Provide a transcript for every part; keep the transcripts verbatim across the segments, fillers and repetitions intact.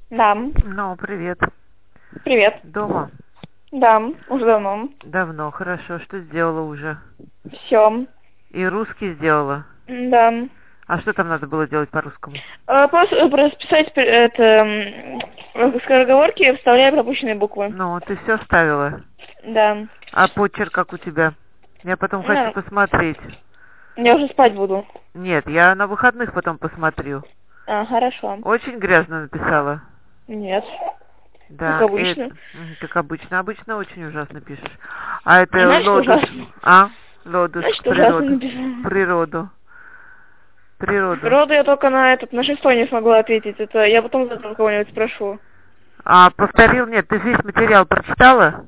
Да. Ну, привет. Привет. Дома? Да, уже давно. Давно, хорошо. Что сделала уже? Все. И русский сделала? Да. А что там надо было делать по-русскому? А, просто э, расписать пр- это м, скороговорки, вставляя пропущенные буквы. Ну, ты все вставила? Да. А почерк как у тебя? Я потом хочу Ну, посмотреть. я уже спать буду. Нет, я на выходных потом посмотрю. А, хорошо. Очень грязно написала. Нет. Как Да, обычно. это, м, как обычно. Обычно очень ужасно пишешь. А это Значит, лодус, ужасно. а? Лодус, Значит, ужасно природу. написала. Природу. Природу. Природу я только на этот, на шестой не смогла ответить. Это я потом завтра у кого-нибудь спрошу. А повторил, нет, ты весь материал прочитала?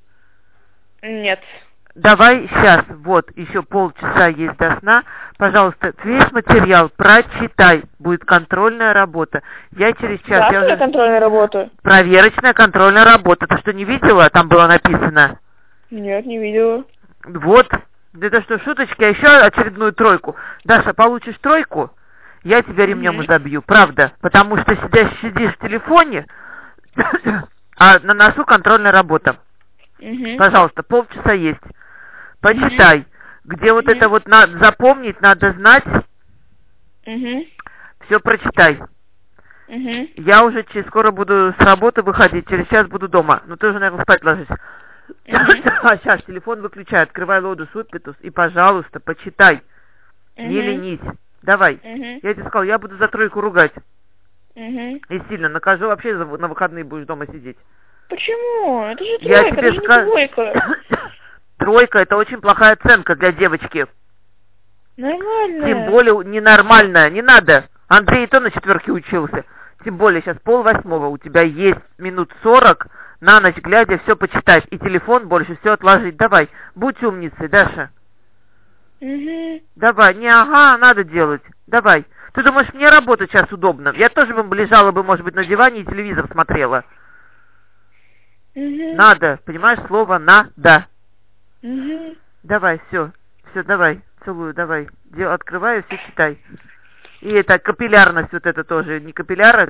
Нет. Давай сейчас, вот, еще полчаса есть до сна. Пожалуйста, весь материал прочитай. Будет контрольная работа. Я через час, Завтра я я уже... контрольную работу? Проверочная контрольная работа. Ты что, не видела? Там было написано. Нет, не видела. Вот. Это что, шуточки, а еще очередную тройку. Даша, получишь тройку, я тебя ремнем Угу. изобью. Правда. Потому что сидишь, сидишь в телефоне, а на носу контрольная работа. Угу. Пожалуйста, полчаса есть. Почитай. Угу. Где вот Угу. это вот надо запомнить, надо знать. Угу. Все прочитай. Угу. Я уже через скоро буду с работы выходить, через час буду дома. Ну ты уже, наверное, спать ложись. Угу. А сейчас телефон выключай, открывай лодус Утпетус и, пожалуйста, почитай. Не Угу. ленись. Давай. Угу. Я тебе сказал, я буду за тройку ругать. Угу. И сильно накажу, вообще за- на выходные будешь дома сидеть. Почему? Это же Я тройка, это тебе же не скажу. двойка. Тройка — это очень плохая оценка для девочки. Нормально. Тем более ненормальная. Не надо. Андрей и то на четверке учился. Тем более сейчас пол восьмого. У тебя есть минут сорок на ночь глядя все почитать. И телефон больше все отложить. Давай, будь умницей, Даша. Угу. Давай, не ага, надо делать. Давай. Ты думаешь, мне работать сейчас удобно? Я тоже бы лежала бы, может быть, на диване и телевизор смотрела. Угу. Надо, понимаешь, слово «надо». Угу. Давай, все. Все, давай. Целую, давай. Дел, открываю, все читай. И это капиллярность вот это тоже. Не капилляра,